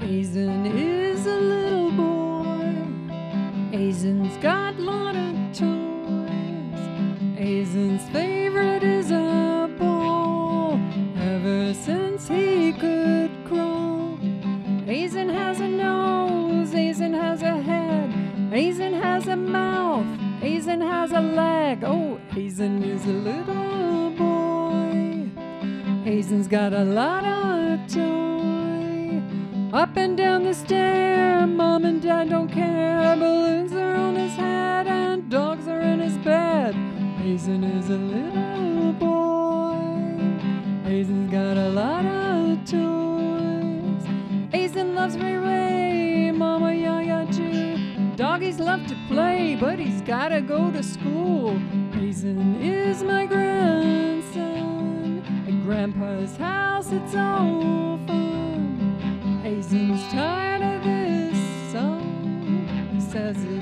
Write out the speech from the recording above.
Hazen is a little boy. Hazen's got a lot of toys. Hazen's favorite is a ball. Ever since he could crawl. Hazen has a nose. Hazen has a head. Hazen has a mouth. Hazen has a leg. Oh, Hazen is a little boy. Hazen's got a lot of toy. Up and down the stair, Mom and Dad don't care. Balloons are on his head and dogs are in his bed. Hazen is a little boy. Hazen's got a lot of toys. Hazen loves Ray Ray, Mama Yaya too. Doggies love to play, but he's gotta go to school. Hazen is my grandson. At Grandpa's house, it's all fun. Hazen's tired of this song. He says